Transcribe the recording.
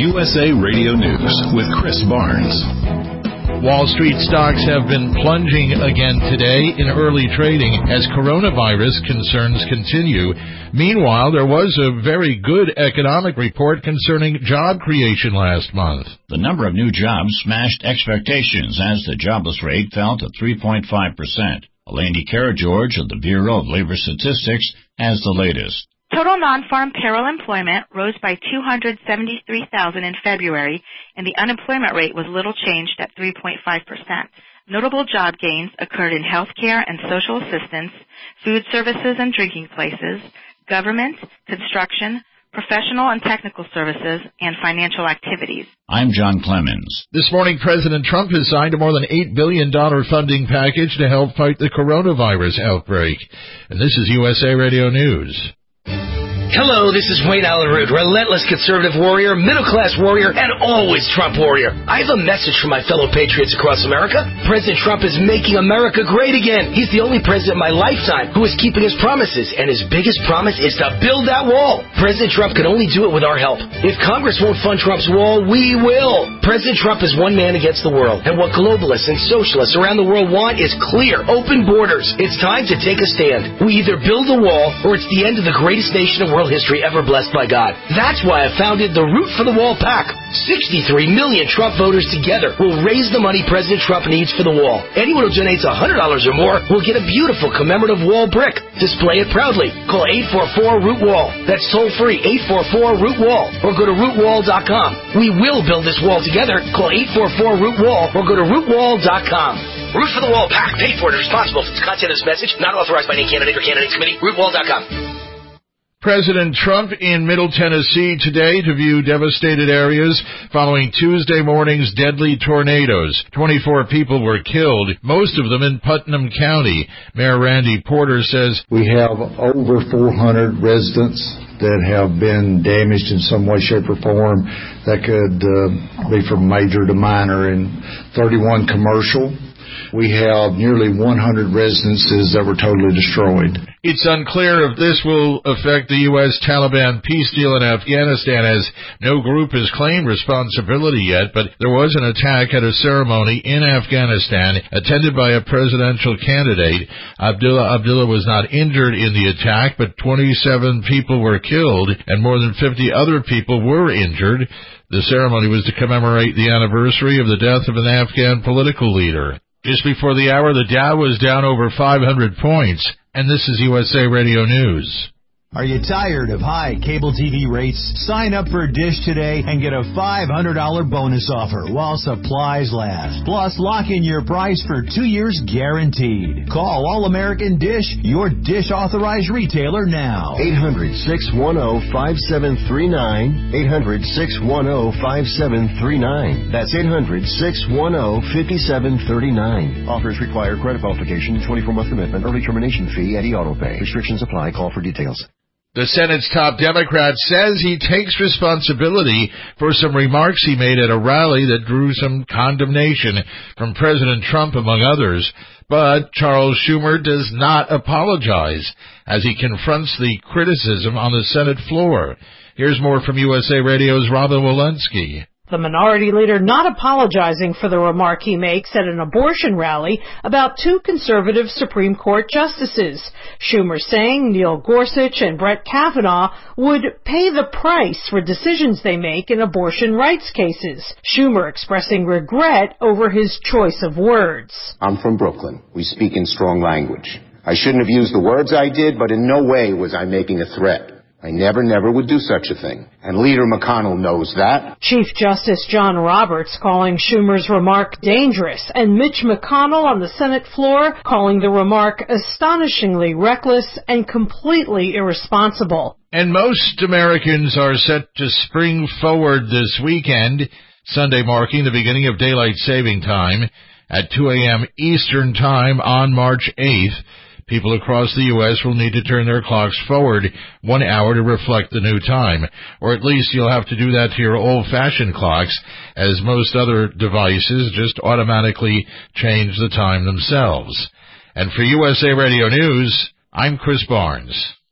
USA Radio News with Chris Barnes. Wall Street stocks have been plunging again today in early trading as coronavirus concerns continue. Meanwhile, there was a very good economic report concerning job creation last month. The number of new jobs smashed expectations as the jobless rate fell to 3.5%. Elaine Karageorge of the Bureau of Labor Statistics has the latest. Total non-farm payroll employment rose by 273,000 in February, and the unemployment rate was little changed at 3.5%. Notable job gains occurred in healthcare and social assistance, food services and drinking places, government, construction, professional and technical services, and financial activities. I'm John Clemens. This morning, President Trump has signed a more than $8 billion funding package to help fight the coronavirus outbreak. And this is USA Radio News. Hello, this is Wayne Allen Root, relentless conservative warrior, middle-class warrior, and always Trump warrior. I have a message for my fellow patriots across America. President Trump is making America great again. He's the only president in my lifetime who is keeping his promises, and his biggest promise is to build that wall. President Trump can only do it with our help. If Congress won't fund Trump's wall, we will. President Trump is one man against the world, and what globalists and socialists around the world want is clear, open borders. It's time to take a stand. We either build a wall, or it's the end of the greatest nation in world history ever blessed by God. That's why I founded the Root for the Wall PAC. 63 million Trump voters together will raise the money President Trump needs for the wall. Anyone who donates $100 or more will get a beautiful commemorative wall brick. Display it proudly. Call 844-ROOT-WALL. That's toll-free, 844-ROOT-WALL. Or go to rootwall.com. We will build this wall together. Call 844-ROOT-WALL or go to rootwall.com. Root for the Wall PAC. Paid for and responsible for the content of this message. Not authorized by any candidate or candidates committee. Rootwall.com. President Trump in Middle Tennessee today to view devastated areas following Tuesday morning's deadly tornadoes. 24 people were killed, most of them in Putnam County. Mayor Randy Porter says, "We have over 400 residents that have been damaged in some way, shape, or form. That could be from major to minor, and 31 commercial. We have nearly 100 residences that were totally destroyed." It's unclear if this will affect the U.S. Taliban peace deal in Afghanistan, as no group has claimed responsibility yet, but there was an attack at a ceremony in Afghanistan attended by a presidential candidate. Abdullah was not injured in the attack, but 27 people were killed and more than 50 other people were injured. The ceremony was to commemorate the anniversary of the death of an Afghan political leader. Just before the hour, the Dow was down over 500 points. And this is USA Radio News. Are you tired of high cable TV rates? Sign up for Dish today and get a $500 bonus offer while supplies last. Plus, lock in your price for 2 years guaranteed. Call All American Dish, your Dish authorized retailer now. 800-610-5739. 800-610-5739. That's 800-610-5739. Offers require credit qualification, 24-month commitment, early termination fee, and e-auto pay. Restrictions apply. Call for details. The Senate's top Democrat says he takes responsibility for some remarks he made at a rally that drew some condemnation from President Trump, among others. But Charles Schumer does not apologize as he confronts the criticism on the Senate floor. Here's more from USA Radio's Robin Walensky. The minority leader not apologizing for the remark he makes at an abortion rally about two conservative Supreme Court justices. Schumer saying Neil Gorsuch and Brett Kavanaugh would pay the price for decisions they make in abortion rights cases. Schumer expressing regret over his choice of words. I'm from Brooklyn. We speak in strong language. I shouldn't have used the words I did, but in no way was I making a threat. I never would do such a thing. And Leader McConnell knows that. Chief Justice John Roberts calling Schumer's remark dangerous, and Mitch McConnell on the Senate floor calling the remark astonishingly reckless and completely irresponsible. And most Americans are set to spring forward this weekend, Sunday marking the beginning of daylight saving time at 2 a.m. Eastern Time on March 8th. People across the U.S. will need to turn their clocks forward 1 hour to reflect the new time. Or at least you'll have to do that to your old-fashioned clocks, as most other devices just automatically change the time themselves. And for USA Radio News, I'm Chris Barnes.